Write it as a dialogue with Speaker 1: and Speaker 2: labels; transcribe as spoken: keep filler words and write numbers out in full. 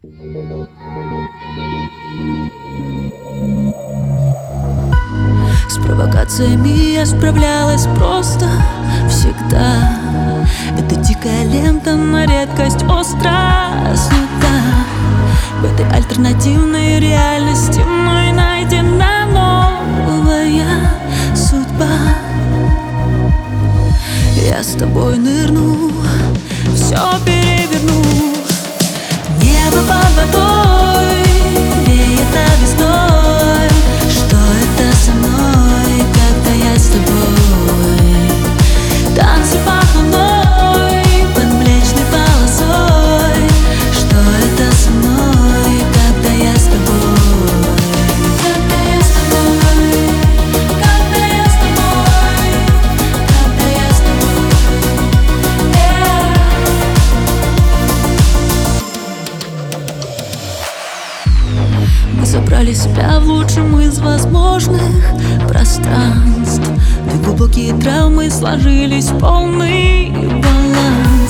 Speaker 1: С провокациями я справлялась просто всегда. Это дикая лента, на редкость остро снята. В этой альтернативной реальности мной найдена новая судьба. Я с тобой нырну, все переверну. Небо под водой веет весной. Что это со мной, когда я с тобой? Танцы под луной, под млечной полосой. Что это со мной, когда я с тобой? Когда я с тобой, когда я с тобой, когда я с тобой, yeah. Мы забрали себя в лучшем из возможных пространств, где глубокие травмы сложились в полный баланс.